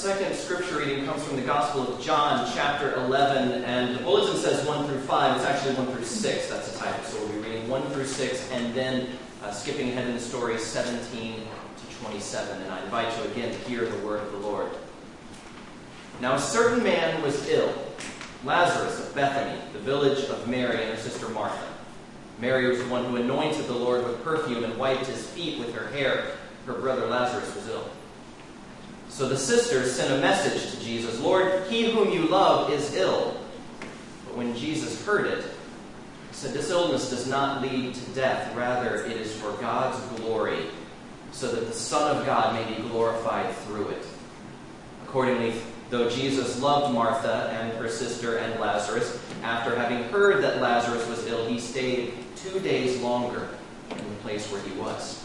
second scripture reading comes from the Gospel of John, chapter 11, and the bulletin says 1 through 5. It's actually 1 through 6. That's the title. So we'll be reading 1 through 6, and then skipping ahead in the story, 17 to 27. And I invite you again to hear the word of the Lord. Now a certain man was ill, Lazarus of Bethany, the village of Mary and her sister Martha. Mary was the one who anointed the Lord with perfume and wiped his feet with her hair. Her brother Lazarus was ill. So the sisters sent a message to Jesus, "Lord, he whom you love is ill." But when Jesus heard it, he said, "This illness does not lead to death. Rather, it is for God's glory, so that the Son of God may be glorified through it." Accordingly, though Jesus loved Martha and her sister and Lazarus, after having heard that Lazarus was ill, he stayed 2 days longer in the place where he was.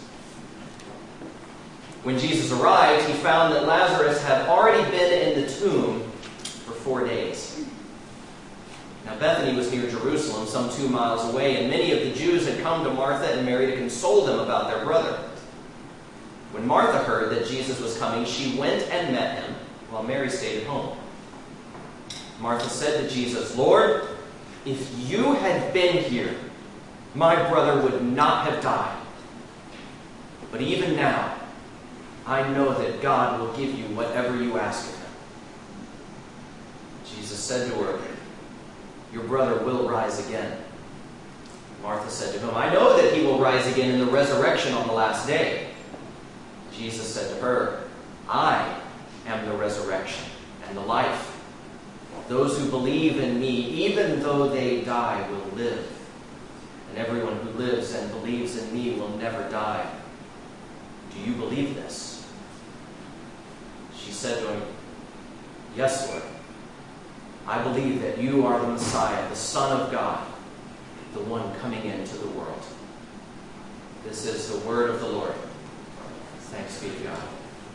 When Jesus arrived, he found that Lazarus had already been in the tomb for 4 days. Now Bethany was near Jerusalem, some 2 miles away, and many of the Jews had come to Martha and Mary to console them about their brother. When Martha heard that Jesus was coming, she went and met him, while Mary stayed at home. Martha said to Jesus, "Lord, if you had been here, my brother would not have died. But even now, I know that God will give you whatever you ask of him." Jesus said to her, "Your brother will rise again." Martha said to him, "I know that he will rise again in the resurrection on the last day." Jesus said to her, "I am the resurrection and the life. Those who believe in me, even though they die, will live. And everyone who lives and believes in me will never die. Do you believe this?" She said to him, "Yes, Lord. I believe that you are the Messiah, the Son of God, the one coming into the world." This is the word of the Lord. Thanks be to God.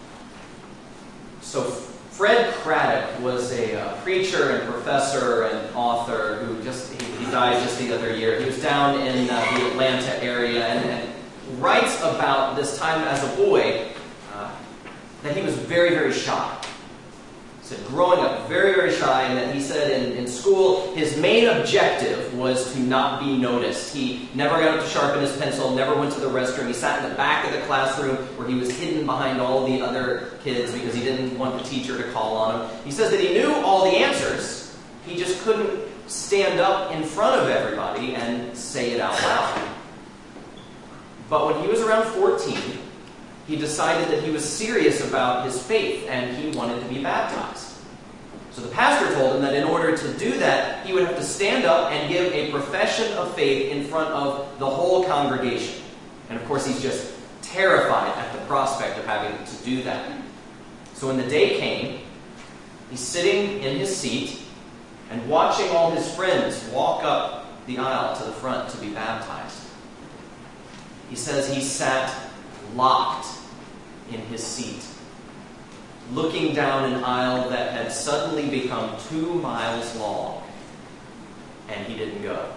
So Fred Craddock was a preacher and professor and author who he died just the other year. He was down in the Atlanta area and writes about this time as a boy that he was very, very shy. He said growing up very, very shy, and that he said in school his main objective was to not be noticed. He never got up to sharpen his pencil, never went to the restroom. He sat in the back of the classroom where he was hidden behind all the other kids because he didn't want the teacher to call on him. He says that he knew all the answers, he just couldn't stand up in front of everybody and say it out loud. But when he was around 14, he decided that he was serious about his faith and he wanted to be baptized. So the pastor told him that in order to do that, he would have to stand up and give a profession of faith in front of the whole congregation. And of course, he's just terrified at the prospect of having to do that. So when the day came, he's sitting in his seat and watching all his friends walk up the aisle to the front to be baptized. He says he sat locked in his seat, looking down an aisle that had suddenly become 2 miles long, and he didn't go.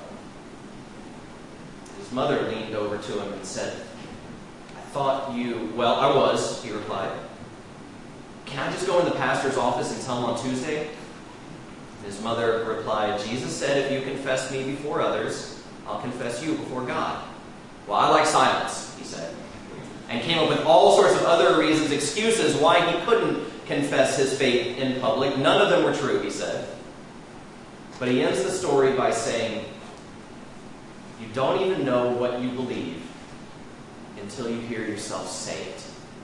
His mother leaned over to him and said, "I thought you..." "Well, I was," he replied. "Can I just go in the pastor's office and tell him on Tuesday?" His mother replied, "Jesus said, if you confess me before others, I'll confess you before God." "Well, I like silence," he said, and came up with all sorts of other reasons, excuses why he couldn't confess his faith in public. None of them were true, he said. But he ends the story by saying, "You don't even know what you believe until you hear yourself say it."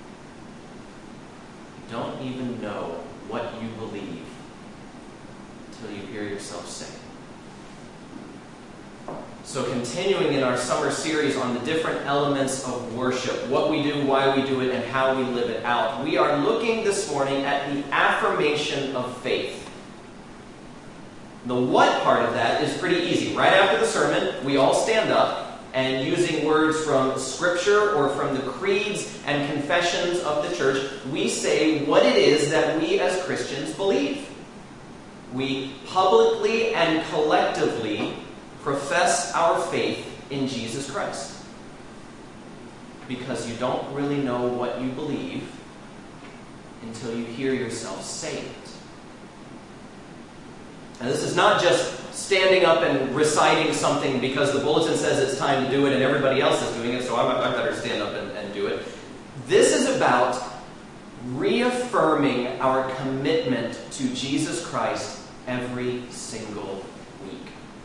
You don't even know what you believe until you hear yourself say it. So continuing in our summer series on the different elements of worship, what we do, why we do it, and how we live it out, we are looking this morning at the affirmation of faith. The what part of that is pretty easy. Right after the sermon, we all stand up and using words from Scripture or from the creeds and confessions of the church, we say what it is that we as Christians believe. We publicly and collectively profess our faith in Jesus Christ. Because you don't really know what you believe until you hear yourself say it. And this is not just standing up and reciting something because the bulletin says it's time to do it and everybody else is doing it, so I better stand up and do it. This is about reaffirming our commitment to Jesus Christ every single week.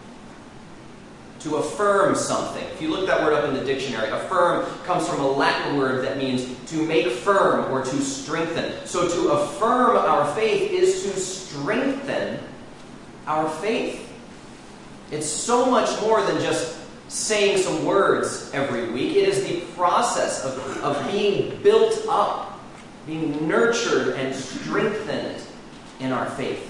To affirm something. If you look that word up in the dictionary, affirm comes from a Latin word that means to make firm or to strengthen. So to affirm our faith is to strengthen our faith. It's so much more than just saying some words every week. It is the process of being built up, being nurtured and strengthened in our faith.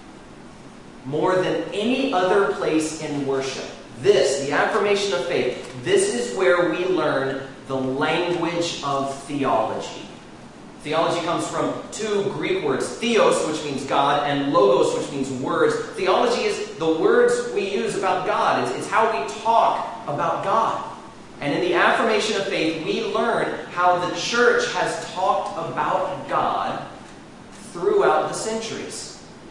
More than any other place in worship. This, the affirmation of faith, this is where we learn the language of theology. Theology comes from two Greek words, theos, which means God, and logos, which means words. Theology is the words we use about God. It's how we talk about God. And in the affirmation of faith, we learn how the church has talked about God throughout the centuries.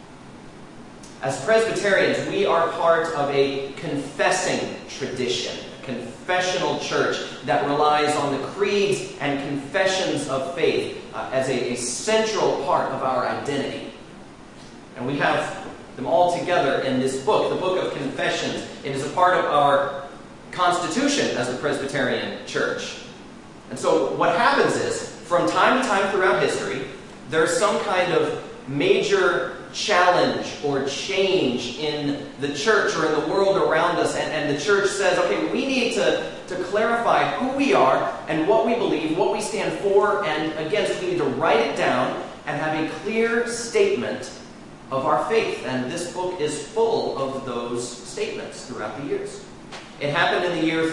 As Presbyterians, we are part of a confessing tradition, a confessional church that relies on the creeds and confessions of faith as a central part of our identity. And we have them all together in this book, the Book of Confessions. It is a part of our constitution as the Presbyterian Church. And so what happens is, from time to time throughout history, there's some kind of major challenge or change in the church or in the world around us, and the church says, okay, we need to clarify who we are and what we believe, what we stand for and against. We need to write it down and have a clear statement of our faith. And this book is full of those statements throughout the years. It happened in the year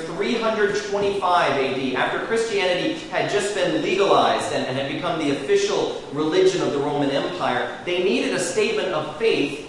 325 AD, after Christianity had just been legalized and had become the official religion of the Roman Empire. They needed a statement of faith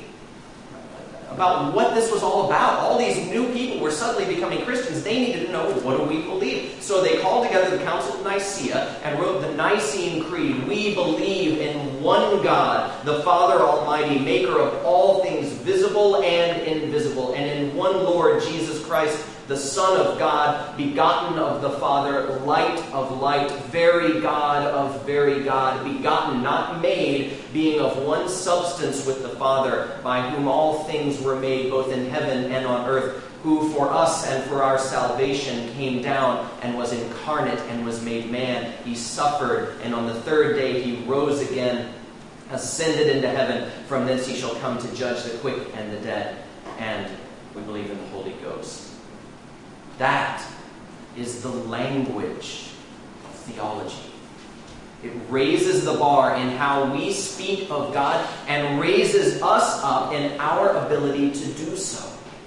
about what this was all about. All these new people were suddenly becoming Christians. They needed to know, what do we believe? So they called together the Council of Nicaea and wrote the Nicene Creed. We believe in one God, the Father Almighty, maker of all things visible and invisible, and in one Lord Jesus Christ, the Son of God, begotten of the Father, light of light, very God of very God, begotten, not made, being of one substance with the Father, by whom all things were made, both in heaven and on earth, who for us and for our salvation came down and was incarnate and was made man. He suffered, and on the third day he rose again, ascended into heaven. From thence he shall come to judge the quick and the dead. And we believe in the Holy Ghost. That is the language of theology. It raises the bar in how we speak of God and raises us up in our ability to do so.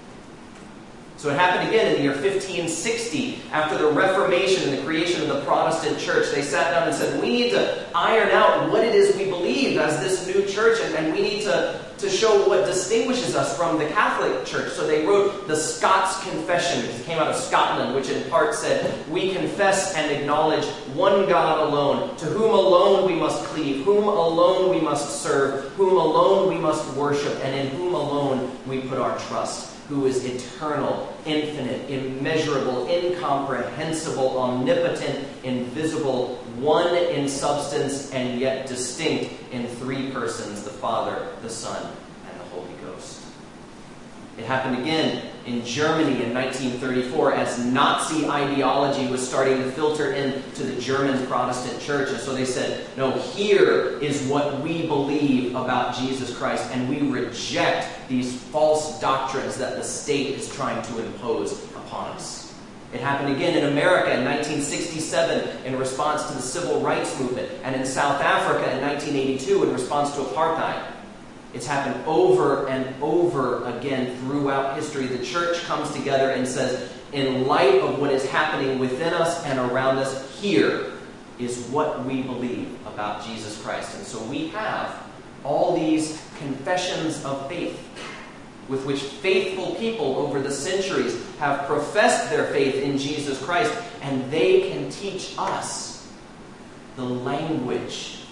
So it happened again in the year 1560, after the Reformation and the creation of the Protestant church. They sat down and said, we need to iron out what it is we believe as this new church, and we need to show what distinguishes us from the Catholic Church. So they wrote the Scots Confession. It came out of Scotland, which in part said, we confess and acknowledge one God alone, to whom alone we must cleave, whom alone we must serve, whom alone we must worship, and in whom alone we put our trust, who is eternal, infinite, immeasurable, incomprehensible, omnipotent, invisible, one in substance and yet distinct in three persons, the Father, the Son, and the Holy Ghost. It happened again in Germany in 1934 as Nazi ideology was starting to filter into the German Protestant church. And so they said, no, here is what we believe about Jesus Christ, and we reject these false doctrines that the state is trying to impose upon us. It happened again in America in 1967 in response to the Civil Rights Movement, and in South Africa in 1982 in response to apartheid. It's happened over and over again throughout history. The church comes together and says, in light of what is happening within us and around us, here is what we believe about Jesus Christ. And so we have all these confessions of faith with which faithful people over the centuries have professed their faith in Jesus Christ, and they can teach us the language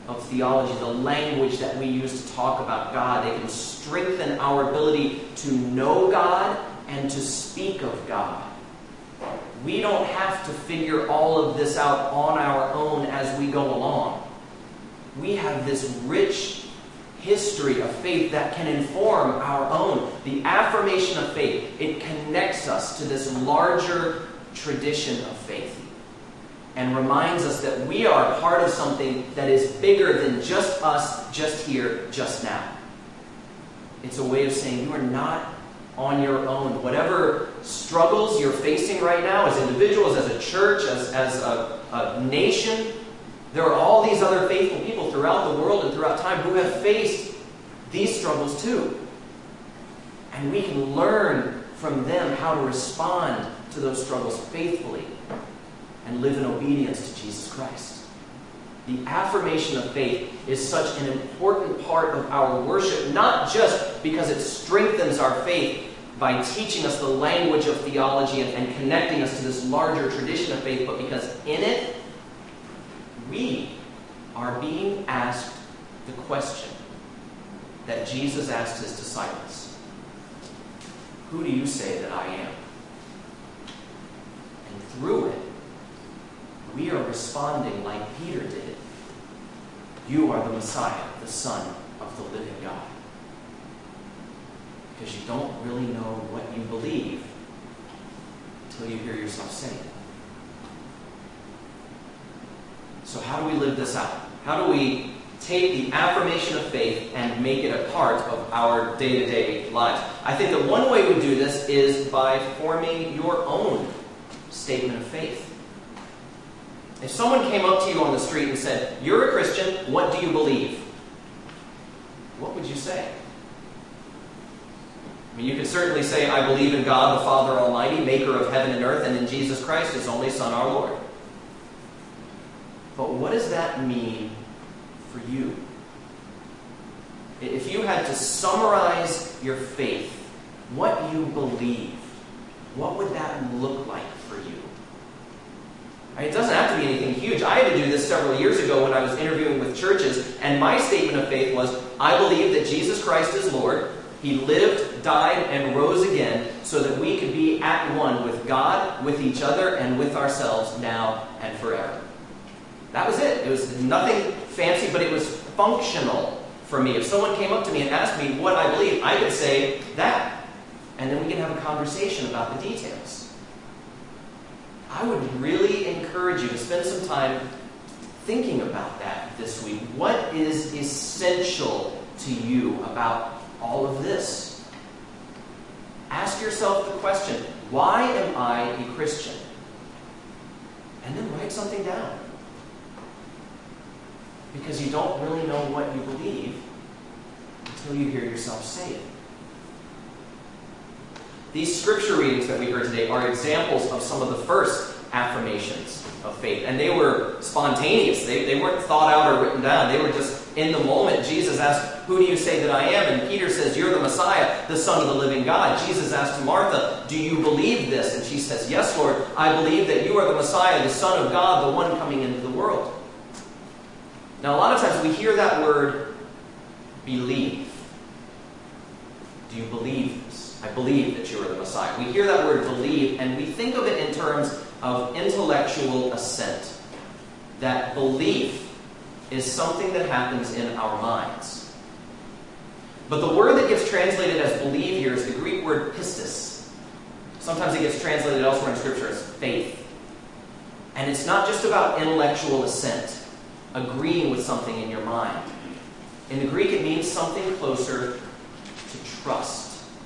of theology, the language that we use to talk about God. They can strengthen our ability to know God and to speak of God. We don't have to figure all of this out on our own as we go along. We have this rich history of faith that can inform our own. The affirmation of faith, it connects us to this larger tradition of faith and reminds us that we are part of something that is bigger than just us, just here, just now. It's a way of saying you are not on your own. Whatever struggles you're facing right now as individuals, as a church, as a nation, there are all these other faithful people throughout the world and throughout time who have faced these struggles too. And we can learn from them how to respond to those struggles faithfully and live in obedience to Jesus Christ. The affirmation of faith is such an important part of our worship, not just because it strengthens our faith by teaching us the language of theology and connecting us to this larger tradition of faith, but because in it, we are being asked the question that Jesus asked his disciples. Who do you say that I am? And through it, we are responding like Peter did. You are the Messiah, the Son of the living God. Because you don't really know what you believe until you hear yourself say it. So how do we live this out? How do we take the affirmation of faith and make it a part of our day-to-day lives? I think that one way we do this is by forming your own statement of faith. If someone came up to you on the street and said, "You're a Christian, what do you believe?" What would you say? I mean, you could certainly say, "I believe in God, the Father Almighty, maker of heaven and earth, and in Jesus Christ, his only Son, our Lord." But what does that mean for you? If you had to summarize your faith, what you believe, what would that look like for you? It doesn't have to be anything huge. I had to do this several years ago when I was interviewing with churches, and my statement of faith was, I believe that Jesus Christ is Lord. He lived, died, and rose again so that we could be at one with God, with each other, and with ourselves now and forever. That was it. It was nothing fancy, but it was functional for me. If someone came up to me and asked me what I believe, I could say that. And then we can have a conversation about the details. I would really encourage you to spend some time thinking about that this week. What is essential to you about all of this? Ask yourself the question, why am I a Christian? And then write something down. Because you don't really know what you believe until you hear yourself say it. These scripture readings that we heard today are examples of some of the first affirmations of faith. And they were spontaneous. They weren't thought out or written down. They were just in the moment. Jesus asked, "Who do you say that I am?" And Peter says, "You're the Messiah, the Son of the living God." Jesus asked Martha, "Do you believe this?" And she says, "Yes, Lord, I believe that you are the Messiah, the Son of God, the one coming into the world." Now, a lot of times we hear that word, believe. Do you believe this? I believe that you are the Messiah. We hear that word believe, and we think of it in terms of intellectual assent. That belief is something that happens in our minds. But the word that gets translated as believe here is the Greek word pistis. Sometimes it gets translated elsewhere in Scripture as faith. And it's not just about intellectual assent, agreeing with something in your mind. In the Greek, it means something closer to trust.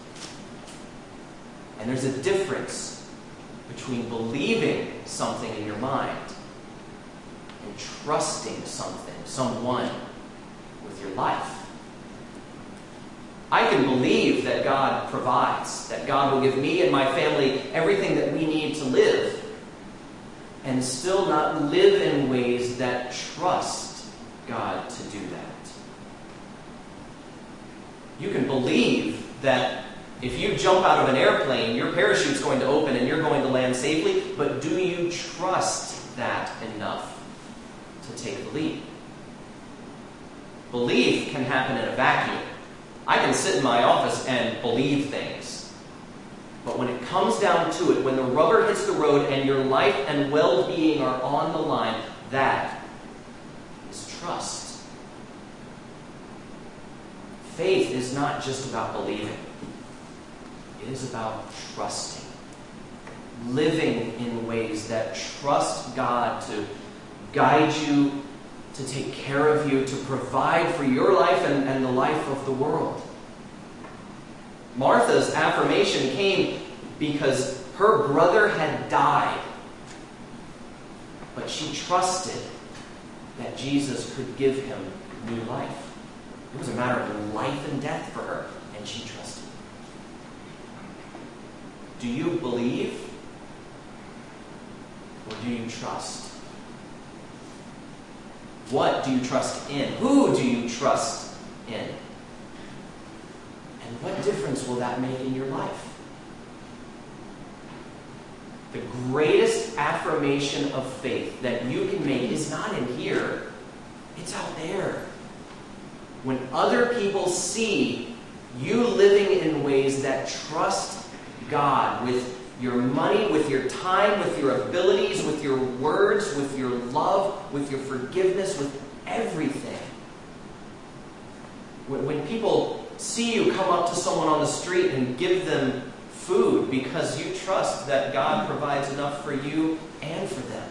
And there's a difference between believing something in your mind and trusting something, someone, with your life. I can believe that God provides, that God will give me and my family everything that we need to live, and still not live in ways that trust God to do that. You can believe that if you jump out of an airplane, your parachute's going to open and you're going to land safely, but do you trust that enough to take the leap? Belief can happen in a vacuum. I can sit in my office and believe things. But when it comes down to it, when the rubber hits the road and your life and well-being are on the line, that is trust. Faith is not just about believing. It is about trusting. Living in ways that trust God to guide you, to take care of you, to provide for your life and the life of the world. Martha's affirmation came because her brother had died, but she trusted that Jesus could give him new life. It was a matter of life and death for her, and she trusted. Do you believe, or do you trust? What do you trust in? Who do you trust in? And what difference will that make in your life? The greatest affirmation of faith that you can make is not in here. It's out there. When other people see you living in ways that trust God with your money, with your time, with your abilities, with your words, with your love, with your forgiveness, with everything. When people see you come up to someone on the street and give them food because you trust that God provides enough for you and for them.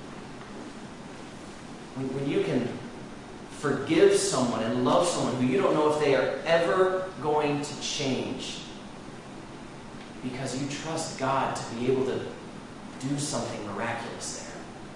When you can forgive someone and love someone who you don't know if they are ever going to change, because you trust God to be able to do something miraculous there.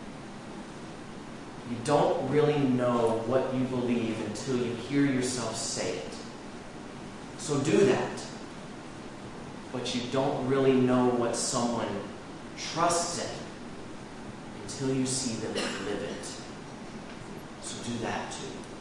You don't really know what you believe until you hear yourself say it. So do that. But you don't really know what someone trusts in until you see them live it. So do that too.